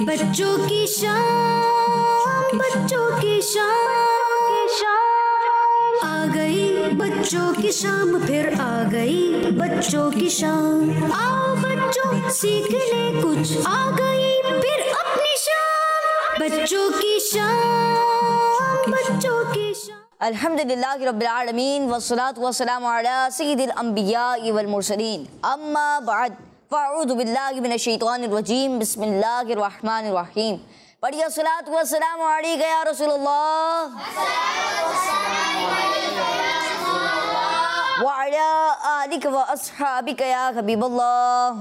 बच्चों की शाम, बच्चों की शाम आ गई, बच्चों की शाम फिर आ गई, बच्चों की शाम। आओ बच्चों सीख ले कुछ, आ गई फिर अपनी शाम, बच्चों की शाम, बच्चों की शाम। अल्हम्दुलिल्लाहि रब्बिल आलमीन वस्सलातु वस्सलामु अला सय्यिदिल अंबियाइ वल मुरसलीन अम्मा बाद फ़अऊज़ु बिल्लाहि मिनश शैतानिर रजीम बिस्मिल्लाहिर रहमानिर रहीम। पढ़िए सलात व सलाम अलैका या रसूलल्लाह व अला आलिका व अस्हाबिका या हबीबल्लाह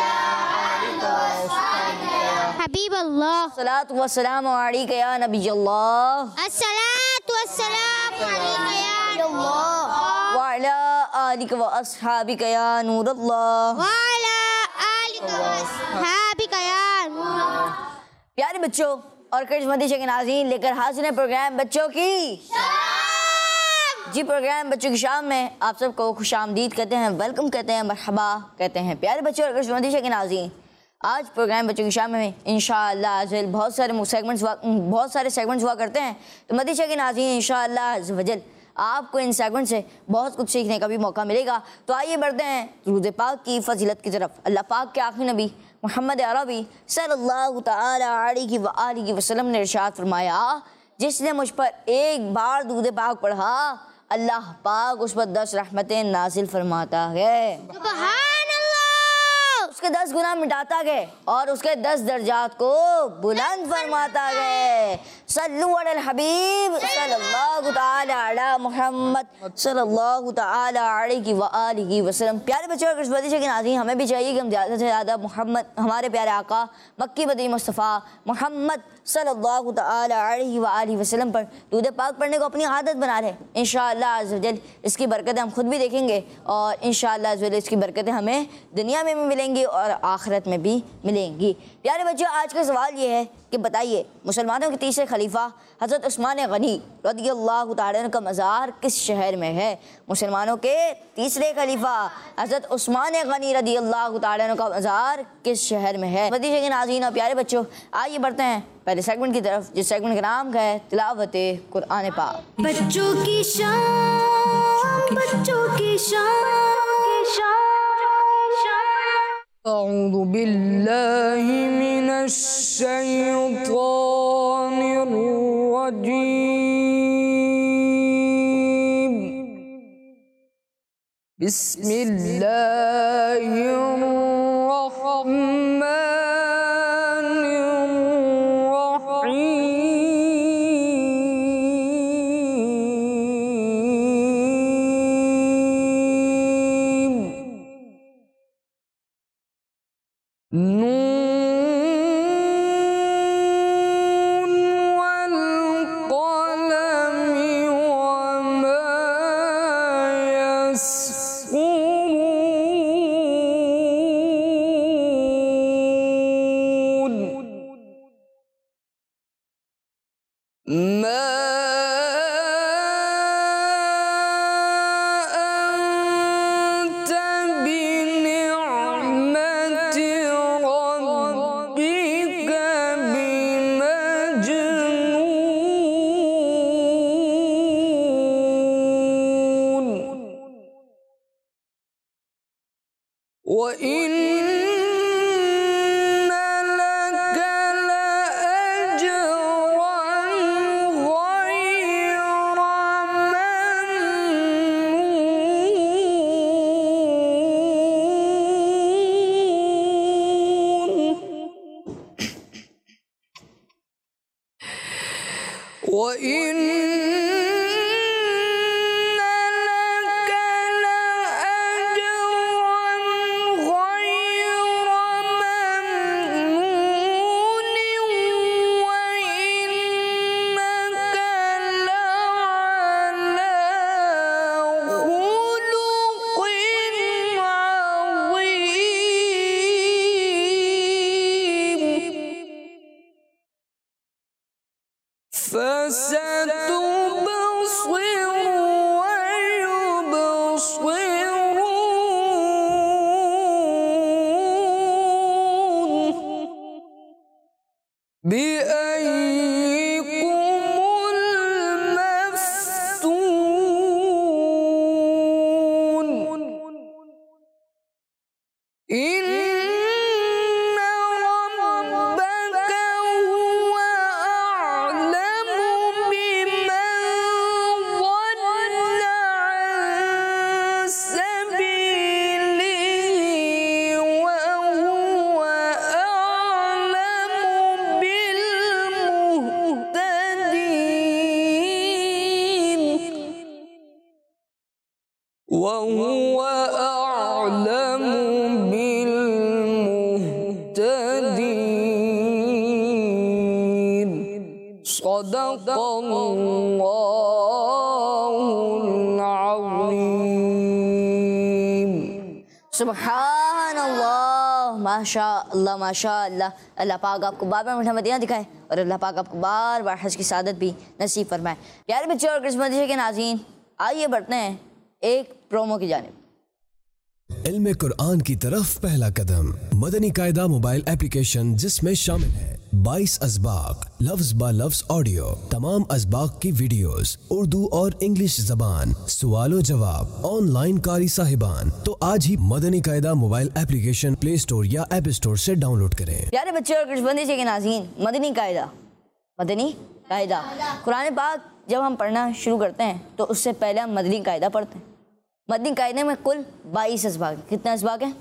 हबीबल्लाह। सलात व सलाम अलैका या नबीयल्लाह अस्सलातु वस्सलामु अलैका या नबीयल्लाह व अला आलिका व अस्हाबिका या नूरल्लाह। व अला आलिका व अस्हाबिका या नूरल्लाह। प्यारे बच्चों और करिश्मती के नाज़रीन, लेकर हाजिर है प्रोग्राम बच्चों की जी। प्रोग्राम बच्चों की शाम में आप सबको खुश आमदीद कहते हैं, वेलकम कहते हैं, मरहबा कहते हैं। प्यारे बच्चों और करिश्मती के नाज़रीन, आज प्रोग्राम बच्चों की शाम में इंशाअल्लाह अज़्ज़ल बहुत सारे सेगमेंट्स हुआ करते हैं। तो मदीशा के नाज़रीन इंशाअल्लाह अज़्ज़ल आपको इन सेगमेंट से बहुत कुछ सीखने का भी मौका मिलेगा। तो आइए बढ़ते हैं दुरूद पाक की फजीलत की तरफ। अल्लाह पाक के आखिरी नबी मोहम्मद अरबी सल्लल्लाहु तआला अलैहि व आलिहि वसल्लम ने इरशाद फरमाया, जिसने मुझ पर एक बार दुरूद पाक पढ़ा, अल्लाह पाक उस पर 10 रहमतें नाजिल फरमाता है, सुभान अल्लाह। उसके 10 गुनाह मिटाता है और उसके 10 दर्जात को बुलंद फरमाता है। सल्लु अलल हबीब सल्लल्लाहु तआला अला मुहम्मद सल्लल्लाहु तआला अलैहि व आलिहि वसल्लम। प्यारे बच्चों और करिश्मती के नाज़रीन, हमें भी चाहिए कि हम ज़्यादा से ज़्यादा मोहम्मद, हमारे प्यारे आका मक्की मदनी मुस्तफ़ा मोहम्मद सल्लल्लाहु तआला अलैहि व आलिहि वसल्लम पर दुरूद पाक पढ़ने को अपनी आदत बना लें। इंशाअल्लाह अज़्ज़ल इसकी बरकतें हम खुद भी देखेंगे और इंशाअल्लाह अज़्ज़ल इसकी बरकतें हमें दुनिया में भी मिलेंगी और आखिरत में भी मिलेंगी। प्यारे बच्चों, आज का सवाल ये है कि बताइए, मुसलमानों के तीसरे खलीफा हज़रत उस्मान गनी रज़ियल्लाहु तआला अन्हु का मज़ार किस शहर में है? मुसलमानों के तीसरे खलीफा हज़रत उस्मान गनी रज़ियल्लाहु तआला अन्हु का मज़ार किस शहर में है? मदीशा के नाज़रीन और प्यारे बच्चों, आइए बढ़ते हैं पहले सेगमेंट की तरफ, जिस सेगमेंट का नाम है तिलावत कुरान पाक। बच्चों की शाम, बच्चों की शाम। अऊज़ु बिल्लाहि मिनश शैतानिर रजीम। बिस्मिल्लाहिर रहमानिर रहीम। नून वल क़लमि वमा यस्तुरून। मा अंत बिनिअमति रब्बिका बिमजनून। व इन्न लक लअजरन गैर ममनून। व فستبصر बिअय्यिकुमुल मफ्तून इन्ना रब्बका हुवा अअलमु बिमन ضल्ला अन सबीलिही व हुवा अअलमु बिलमुहतदीन وهو أعلم بالمهتدين صدق الله العظيم सुभान अल्लाह, माशा अल्लाह माशा अल्लाह। अल्लाह पाक आपको बार बार मीठा मदीना दिखाए और अल्लाह पाक आपको बार बार हज की सादत भी नसीब फरमाए। प्यारे बच्चों और किस्मत के नाज़रीन, आइए बढ़ते हैं एक प्रोमो की जानिब। इल्म कुरान की तरफ पहला कदम, मदनी कायदा मोबाइल एप्लीकेशन, जिसमें शामिल है 22 असबाक, लफ्ज बा लफ्ज ऑडियो, तमाम असबाक की वीडियोस, उर्दू और इंग्लिश जबान, सवालो जवाब, ऑनलाइन कारी साहिबान। तो आज ही Madani Qaida mobile application play store या ऐप स्टोर से डाउनलोड करें। प्यारे बच्चे और किस्मत के नाज़रीन, मदनी कायदा कुरान पाक जब हम पढ़ना शुरू करते हैं तो उससे पहले हम मदनी कायदा पढ़ते हैं। मदनी कायदे में कुल 22 असबाक। कितने असबाक हैं?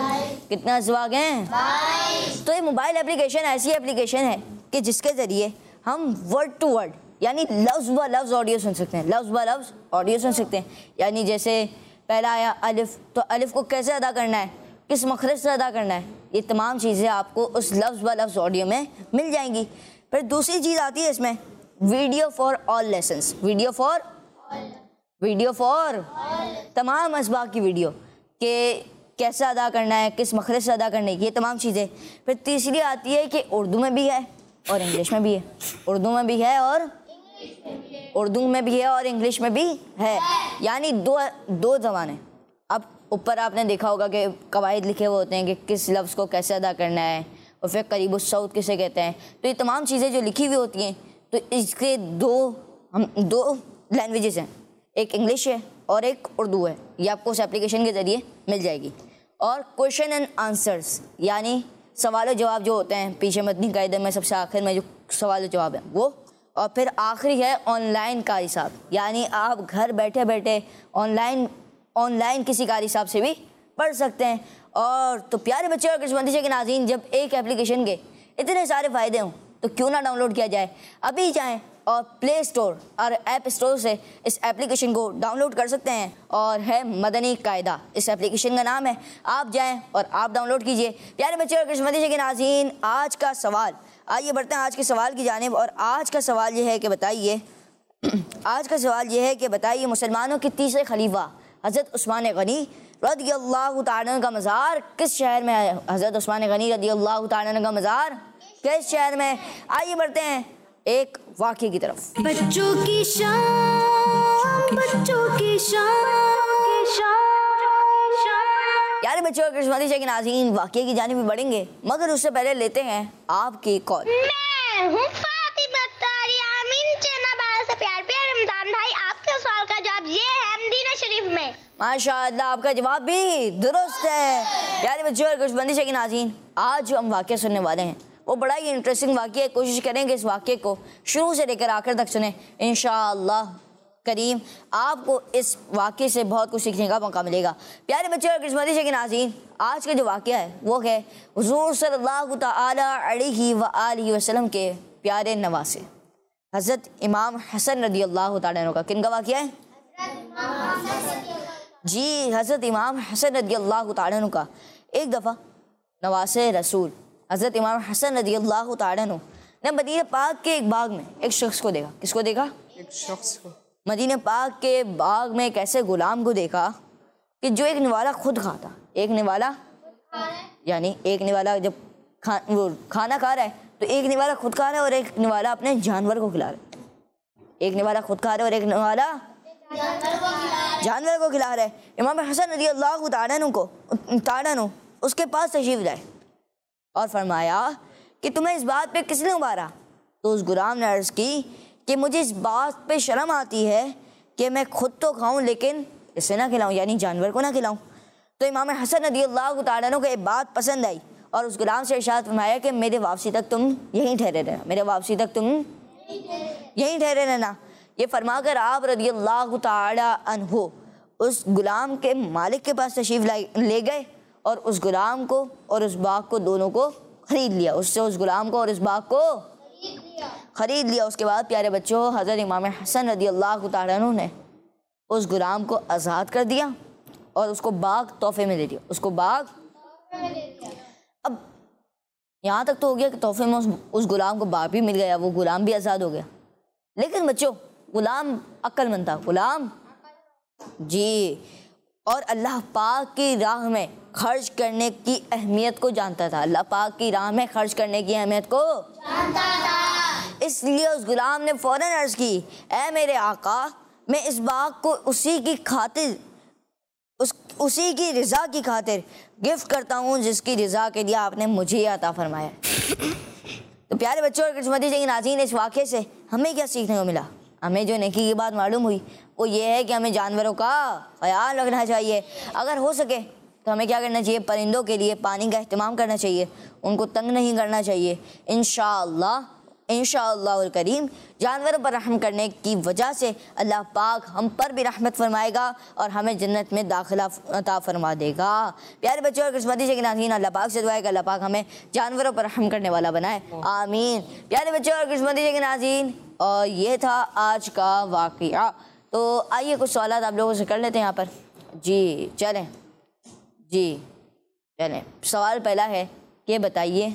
22। तो ये मोबाइल एप्लीकेशन ऐसी एप्लीकेशन है कि जिसके ज़रिए हम वर्ड टू वर्ड यानी लफ्ज़ ब लफ्ज़ ऑडियो सुन सकते हैं। लफ्ज़ ब लफ्ज़ ऑडियो सुन सकते हैं। यानी जैसे पहला आया अलिफ, तो अलिफ को कैसे अदा करना है, किस मखरज से अदा करना है, ये तमाम चीज़ें आपको उस लफ्ज़ ब लफ्ज़ ऑडियो में मिल जाएंगी। फिर दूसरी चीज़ आती है इसमें video for all lessons. Video for तमाम असबाक की वीडियो के कैसे अदा करना है, किस मखरज से अदा करना है, ये तमाम चीज़ें। फिर तीसरी आती है कि उर्दू में भी है और इंग्लिश में भी है। उर्दू में भी है और इंग्लिश में भी है, यानी दो ज़बानें। अब ऊपर आपने देखा होगा कि कवायद लिखे हुए होते हैं कि किस लफ्ज़ को कैसे अदा करना है और फिर करीबुस सऊद किसे कहते हैं। तो ये तमाम चीज़ें जो लिखी हुई होती हैं, तो इसके दो लैंग्वेजेस हैं, एक इंग्लिश है और एक उर्दू है। ये आपको उस एप्लीकेशन के ज़रिए मिल जाएगी। और क्वेश्चन एंड आंसर्स यानी सवाल जवाब जो होते हैं पीछे मदनी कायदे में सबसे आखिर में जो सवाल जवाब है वो। और फिर आखिरी है ऑनलाइन कारी साहब, यानी आप घर बैठे बैठे ऑनलाइन किसी कारी साहब से भी पढ़ सकते हैं। और तो प्यारे बच्चे और किस्मती के नाज़रीन, जब एक एप्लीकेशन के इतने सारे फ़ायदे हों तो क्यों ना डाउनलोड किया जाए। अभी जाएं और प्ले स्टोर और ऐप स्टोर से इस एप्लीकेशन को डाउनलोड कर सकते हैं और है मदनी कायदा, इस एप्लीकेशन का नाम है। आप जाएं और आप डाउनलोड कीजिए। प्यारे बच्चे और किस्मती के नाज़रीन, आज का सवाल, आइए बढ़ते हैं आज के सवाल की जानिब। और आज का सवाल ये है कि बताइए मुसलमानों के तीसरे खलीफा हज़रत उस्मान गनी रज़ियल्लाहु ताला का मज़ार किस शहर में है। हज़रत उस्मान गनी रज़ियल्लाहु ताला का मज़ार किस शहर में है। आइए बढ़ते हैं एक वाक़े की तरफ। बच्चों की शान, बच्चों की शान। यार बच्चों और किस्मती के नाज़रीन, वाक़े की जानिब भी बढ़ेंगे, मगर उससे पहले लेते हैं आपकी कॉल। मैं हूँ फातिमा तारी आमीन चनाबाद से। प्यारे रमजान भाई, आपके सवाल का जवाब ये है मदीना शरीफ में। माशाअल्लाह, आपका जवाब भी दुरुस्त है। प्यारे बच्चों और किस्मती के नाज़रीन, आज जो हम वाक़या सुनने वाले हैं वो बड़ा ही इंटरेस्टिंग वाक़या है। कोशिश करेंगे इस वाक़े को शुरू से लेकर आखिर तक सुने। इंशाअल्लाह करीम आपको इस वाक़े से बहुत कुछ सीखने का मौका मिलेगा। प्यारे बच्चों और किस्मती के नाज़रीन, आज का जो वाक़या है वो है हुज़ूर सल्लल्लाहु तआला अलैहि व आलिहि वसल्लम के प्यारे नवासे हज़रत इमाम हसन रज़ियल्लाहु तआला अन्हु का। किन का वाक़या है जी? हज़रत इमाम हसन रज़ियल्लाहु तआला अन्हु का। एक दफ़ा नवासे रसूल हज़रत इमाम हसन रज़ियल्लाहु तआला अन्हु ने मदीना पाक के एक बाग में एक शख्स को देखा। किसको देखा? एक शख्स को। मदीना पाक के बाग में एक ऐसे गुलाम को देखा कि जो एक निवाला खुद खाता। एक निवाला यानी एक निवाला जब वो खाना खा रहा है तो एक निवाला खुद खा रहा है और एक निवाला अपने जानवर को खिला रहा है। एक निवाला खुद खा रहा है और एक निवाला जानवर को खिला रहा है। इमाम हसन रज़ियल्लाहु तआला अन्हु उसके पास तशरीफ लाए और फरमाया कि तुम्हें इस बात पे किसने उबारा? तो उस गुलाम ने अर्ज़ की कि मुझे इस बात पे शर्म आती है कि मैं खुद तो खाऊं लेकिन इसे ना खिलाऊं, यानी जानवर को ना खिलाऊं। तो इमाम हसन रज़ियल्लाहु तआला अन्हु को एक बात पसंद आई और उस गुलाम से इरशाद फरमाया कि मेरे वापसी तक तुम यहीं ठहरे रहना, मेरे वापसी तक तुम यहीं ठहरे रहना। ये फरमाकर आप रज़ियल्लाहु तआला अन्हु उस गुलाम के मालिक के पास तशरीफ़ ले गए और उस गुलाम को और उस बाग को दोनों को ख़रीद लिया, उससे उस गुलाम को और इस बाग को ख़रीद लिया। उसके बाद प्यारे बच्चों, हज़रत इमाम हसन रज़ियल्लाहु तआला अन्हु ने उस गुलाम को आज़ाद कर दिया और उसको बाग तोहफे में दे दिया, उसको बाग। अब यहाँ तक तो हो गया कि तोहफे में उस गुलाम को बाग भी मिल गया, वो गुलाम भी आज़ाद हो गया। लेकिन बच्चों, गुलाम अक्लमंद था, गुलाम जी, और अल्लाह पाक की राह में खर्च करने की अहमियत को जानता था, अल्लाह पाक की राह में खर्च करने की अहमियत को जानता था। इसलिए उस गुलाम ने फ़ौरन अर्ज़ की, ऐ मेरे आका, मैं इस बाग को उसी की खातिर, उसी की रज़ा की खातिर गिफ्ट करता हूँ जिसकी रज़ा के लिए आपने मुझे अता फरमाया। तो प्यारे बच्चों और किस्मती जगह नाज़रीन, इस वाक़े से हमें क्या सीखने को मिला? हमें जो नेकी की बात मालूम हुई वो ये है कि हमें जानवरों का ख्याल रखना चाहिए। अगर हो सके तो हमें क्या करना चाहिए? परिंदों के लिए पानी का अहतमाम करना चाहिए, उनको तंग नहीं करना चाहिए। इंशाअल्लाह करीम जानवरों पर रहम करने की वजह से अल्लाह पाक हम पर भी रहमत फरमाएगा और हमें जन्नत में दाखिला अता फरमा देगा। प्यारे बच्चों और किस्मती से नाज़रीन, अल्लाह पाक से दुआ है कि अल्लाह पाक हमें जानवरों पर रहम करने वाला बनाए, आमीन। प्यारे बच्चों और किस्मती से नाज़रीन, और ये था आज का वाक़या। तो आइए कुछ सवाल आप लोगों से कर लेते हैं यहाँ पर। जी चलें, सवाल पहला है कि बताइए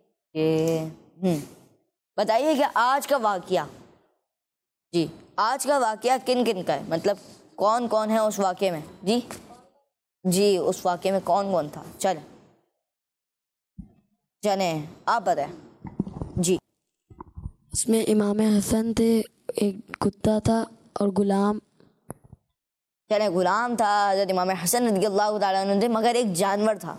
बताइए कि आज का वाक़या, जी आज का वाक़या किन किन का है, मतलब कौन कौन है उस वाक़े में? जी उस वाक़े में कौन कौन था? चलें आप बताएं। जी उसमें इमाम हसन थे, एक कुत्ता था और गुलाम। चलें, गुलाम था, हज़रत इमाम हसन रज़ियल्लाहु तआला अन्हु थे, मगर एक जानवर था,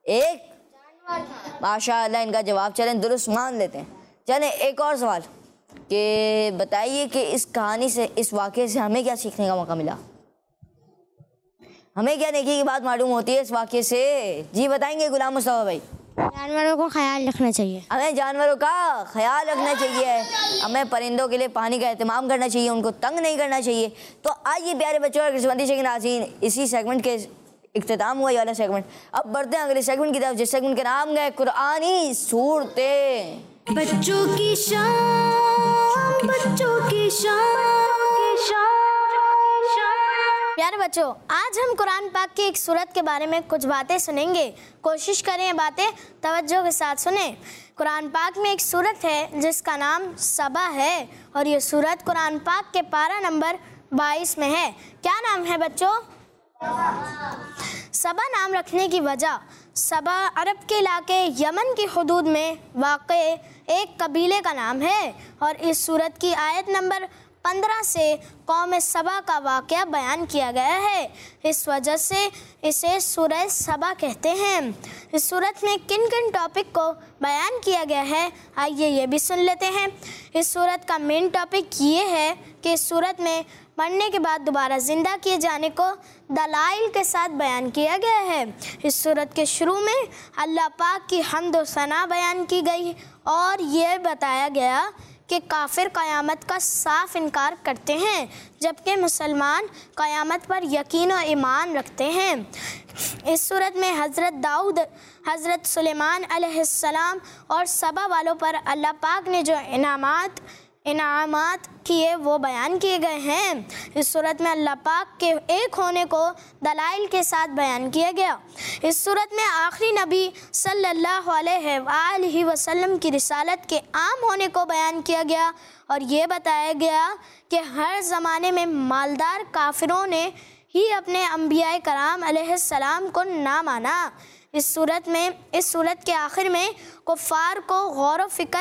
माशाअल्लाह इनका जवाब चलें दुरुस्त मान लेते हैं। चलें एक और सवाल कि बताइए कि इस कहानी से, इस वाक़े से हमें क्या सीखने का मौका मिला? हमें क्या नेकी की बात मालूम होती है इस वाक़े से? जी बताएंगे गुलाम मुस्तफ़ा भाई। जानवरों को ख्याल रखना चाहिए, हमें जानवरों का ख्याल रखना चाहिए, हमें परिंदों के लिए पानी का एहतमाम करना चाहिए, उनको तंग नहीं करना चाहिए। तो आइए प्यारे बच्चों और किस्मती से नाज़रीन, इसी सेगमेंट के इख्तिताम हुआ ये वाला सेगमेंट। अब बढ़ते हैं अगले सेगमेंट की तरफ, जिस सेगमेंट का नाम है कुरानी सूरतें। बच्चों की शान, बच्चों की शान। प्यारे बच्चों, आज हम कुरान पाक की एक सूरत के बारे में कुछ बातें सुनेंगे। कोशिश करें ये बातें तवज्जो के साथ सुने। कुरान पाक में एक सूरत है जिसका नाम सबा है और ये सूरत कुरान पाक के पारा नंबर 22 में है। क्या नाम है बच्चों? सबा नाम रखने की वजह, सबा अरब के इलाके यमन की हुदूद में वाक़े एक कबीले का नाम है और इस सूरत की आयत नंबर 15 से कौम सबा का वाक़या बयान किया गया है। इस वजह से इसे सूरह सबा कहते हैं। इस सूरत में किन किन टॉपिक को बयान किया गया है, आइए ये भी सुन लेते हैं। इस सूरत का मेन टॉपिक ये है कि इस सूरत में मरने के बाद दोबारा ज़िंदा किए जाने को दलाइल के साथ बयान किया गया है। इस सूरत के शुरू में अल्लाह पाक की हम्द व सना बयान की गई और ये बताया गया कि काफिर क़यामत का साफ इनकार करते हैं जबकि मुसलमान क़यामत पर यकीन और ईमान रखते हैं। इस सूरत में हज़रत दाऊद, हज़रत सुलेमान अलैहिस्सलाम और सबा वालों पर अल्लाह पाक ने जो इनामात किए वो बयान किए गए हैं। इस सूरत में अल्लाह पाक के एक होने को दलाइल के साथ बयान किया गया। इस सूरत में आखिरी नबी सल्लल्लाहु अलैहि वसल्लम की रिसालत के आम होने को बयान किया गया और ये बताया गया कि हर ज़माने में मालदार काफिरों ने ही अपने अंबिया कराम अलैहिस्सलाम को ना माना। इस सूरत के आखिर में कुफ़ार को गौर व फिक्र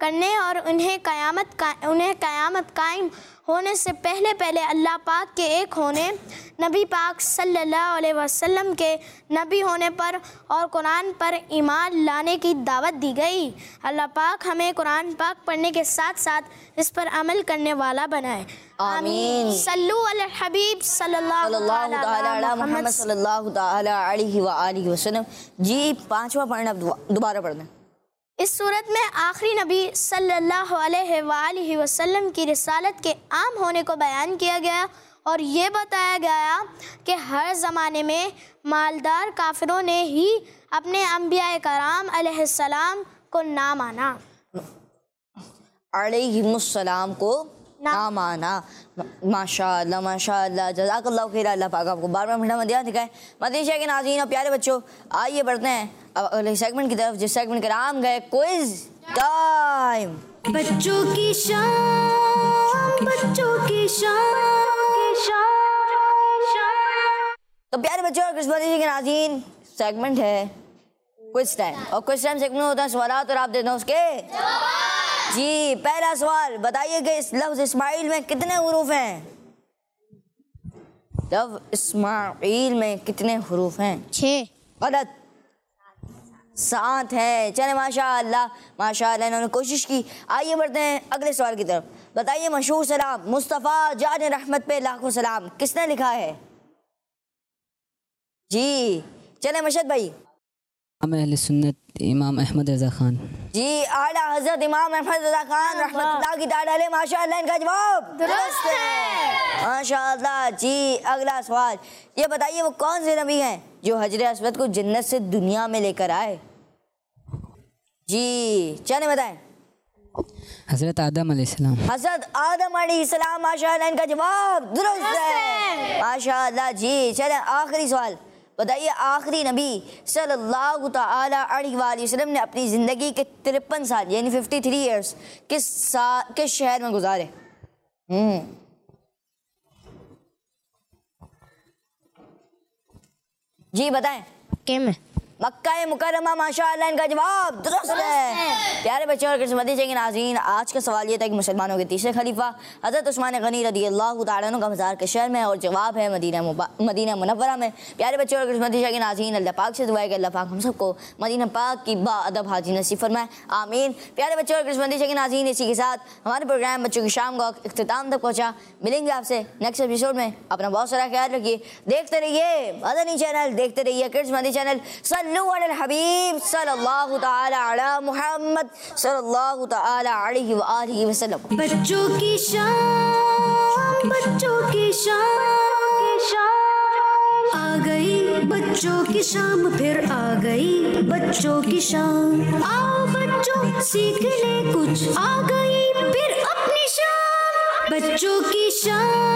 करने और उन्हें क़यामत कायम होने से पहले अल्लाह पाक के एक होने, नबी पाक सल्लल्लाहु अलैहि वसल्लम के नबी होने पर और कुरान पर ईमान लाने की दावत दी गई। अल्लाह पाक हमें कुरान पाक पढ़ने के साथ साथ इस पर अमल करने वाला बनाए। आमीन। सल्लु अला हबीब सल्लल्लाहु अला मुहम्मद सल्लल्लाहु तआला अलैहि व आलिहि वसल्लम। जी 5वां पढ़ना, दोबारा पढ़ना। इस सूरत में आखिरी नबी सल्लल्लाहु अलैहि वसल्लम की रिसालत के आम होने को बयान किया गया और ये बताया गया कि हर ज़माने में मालदार काफिरों ने ही अपने अंबिया कराम अलैहिस्सलाम को ना माना, अलैहिमुस्सलाम को ना माना। माशाअल्लाह माशाअल्लाह, जज़ाकल्लाहु खैर। अल्लाह पाक आपको बार-बार मीठा मदिया दिखाए। मदीशा के नाज़रीन और प्यारे बच्चों, आइए बढ़ते हैं अब अगले सेगमेंट की तरफ, जिस सेगमेंट का नाम है क्विज टाइम। बच्चों की शान, बच्चों की शान। तो प्यारे बच्चों और मदीशा के नाज़रीन, सेगमेंट है क्विज टाइम और क्विज टाइम सेगमेंट में होता है सवालात और आप देते हैं उसके जी। पहला सवाल बताइए कि इस लफ्ज़ इस्माइल में कितने हुरूफ हैं? लफ्ज़ इस्माइल में कितने हुरूफ हैं? 6। गलत, 7 है। चले माशाअल्लाह माशाअल्लाह, इन्होंने कोशिश की। आइए बढ़ते हैं अगले सवाल की तरफ। बताइए मशहूर सलाम मुस्तफ़ा जान रहमत पे लाखों सलाम किसने लिखा है? जी चले मशद भाई। अहले सुन्नत इमाम अहमद रज़ा खान। जी आला हज़रत इमाम अहमद रज़ा खान रहमतुल्लाह की ताला अलैह। माशाअल्लाह, इनका जवाब दुरुस्त है। माशाअल्लाह। जी अगला सवाल, ये बताइए वो कौन से नबी हैं जो हजर अस्वद को जन्नत से दुनिया में लेकर आए? जी चले बताएं। हज़रत आदम अलैहिस्सलाम। हज़रत आदम अलैहिस्सलाम। माशाअल्लाह, इनका जवाब दुरुस्त है। माशाअल्लाह। जी चले आखिरी सवाल, बताइए आखिरी नबी सल्लल्लाहु तआला अलैहि वसल्लम ने अपनी ज़िंदगी के 53 साल यानी 53 ईयर्स किस शहर में गुजारे? जी बताएं। मक्का मुकर्रमा। माशाअल्लाह, इनका जवाब दुरुस्त है। प्यारे बच्चों और किस्मती के नाज़रीन, आज का सवाल ये था कि मुसलमानों के तीसरे खलीफा हज़रत उस्मान गनी रज़ी अल्लाह तआला अन्हु का मज़ार के शहर में और जवाब है मदीना मुनव्वरा में। प्यारे बच्चों और किस्मती के नाज़रीन, अल्लाह पाक से दुआ है कि अल्लाह पाक हम सबको मदीना पाक की बाअदब हाजी नसीब फरमाए। आमीन। प्यारे बच्चों और किस्मती के नाज़रीन, इसी के साथ हमारे प्रोग्राम बच्चों की शाम का इख्तिताम तक पहुँचा। मिलेंगे आपसे नेक्स्ट एपिसोड में। अपना बहुत सारा ख्याल रखिए। देखते रहिए मदनी चैनल, देखते रहिए किड्स मदनी चैनल। सल्लु अला हबीब सल्लल्लाहु तआला अला मुहम्मद सल्लल्लाहु तआला अलैहि व आलिहि वसल्लम। बच्चों की शान, बच्चों की शान। आ गई बच्चों की शाम, फिर आ गई बच्चों की शाम। आओ बच्चों सीख ले कुछ, आ गई फिर अपनी शान। बच्चों की शान,